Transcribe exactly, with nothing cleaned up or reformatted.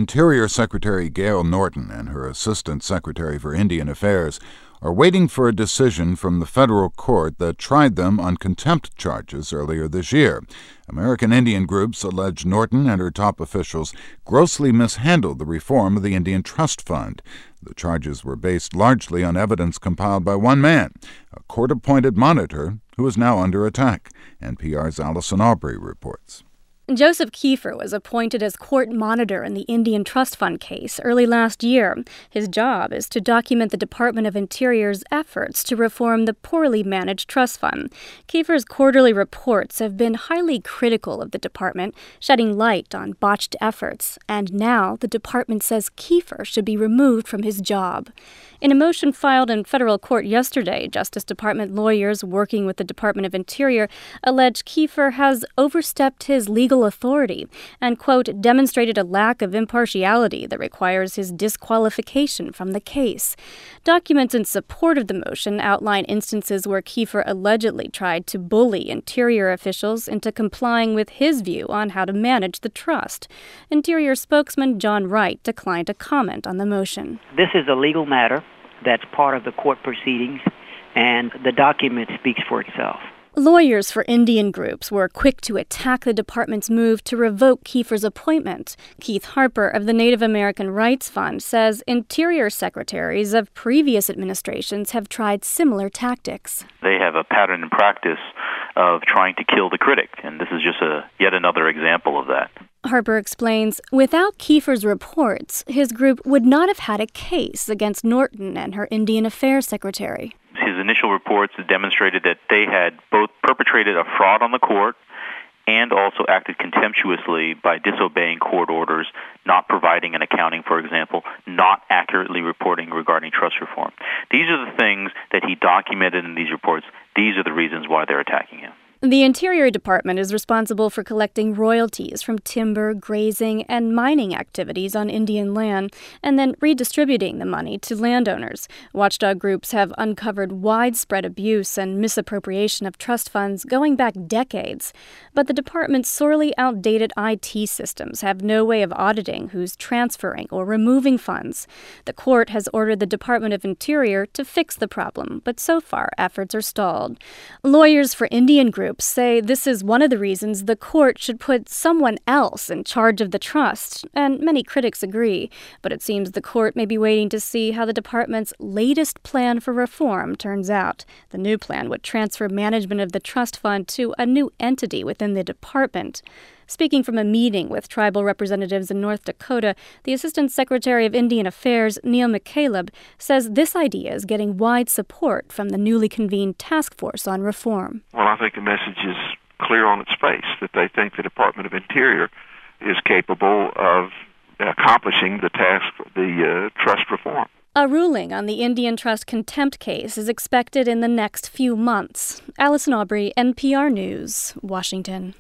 Interior Secretary Gail Norton and her Assistant Secretary for Indian Affairs are waiting for a decision from the federal court that tried them on contempt charges earlier this year. American Indian groups allege Norton and her top officials grossly mishandled the reform of the Indian Trust Fund. The charges were based largely on evidence compiled by one man, a court-appointed monitor who is now under attack. N P R's Allison Aubrey reports. Joseph Keefer was appointed as court monitor in the Indian Trust Fund case early last year. His job is to document the Department of Interior's efforts to reform the poorly managed trust fund. Keefer's quarterly reports have been highly critical of the department, shedding light on botched efforts, and now the department says Keefer should be removed from his job. In a motion filed in federal court yesterday, Justice Department lawyers working with the Department of Interior allege Keefer has overstepped his legal authority and, quote, demonstrated a lack of impartiality that requires his disqualification from the case. Documents in support of the motion outline instances where Keefer allegedly tried to bully Interior officials into complying with his view on how to manage the trust. Interior spokesman John Wright declined to comment on the motion. This is a legal matter that's part of the court proceedings, and the document speaks for itself. Lawyers for Indian groups were quick to attack the department's move to revoke Keefer's appointment. Keith Harper of the Native American Rights Fund says Interior secretaries of previous administrations have tried similar tactics. They have a pattern and practice of trying to kill the critic, and this is just a yet another example of that. Harper explains, without Keefer's reports, his group would not have had a case against Norton and her Indian Affairs secretary. His initial reports demonstrated that they had both perpetrated a fraud on the court and also acted contemptuously by disobeying court orders, not providing an accounting, for example, not accurately reporting regarding trust reform. These are the things that he documented in these reports. These are the reasons why they're attacking him. The Interior Department is responsible for collecting royalties from timber, grazing, and mining activities on Indian land, and then redistributing the money to landowners. Watchdog groups have uncovered widespread abuse and misappropriation of trust funds going back decades. But the department's sorely outdated I T systems have no way of auditing who's transferring or removing funds. The court has ordered the Department of Interior to fix the problem, but so far efforts are stalled. Lawyers for Indian groups say this is one of the reasons the court should put someone else in charge of the trust, and many critics agree. But it seems the court may be waiting to see how the department's latest plan for reform turns out. The new plan would transfer management of the trust fund to a new entity within the department. Speaking from a meeting with tribal representatives in North Dakota, the Assistant Secretary of Indian Affairs, Neil McCaleb, says this idea is getting wide support from the newly convened task force on reform. Well, I think the message is clear on its face, that they think the Department of Interior is capable of accomplishing the task, the uh, trust reform. A ruling on the Indian Trust contempt case is expected in the next few months. Allison Aubrey, N P R News, Washington.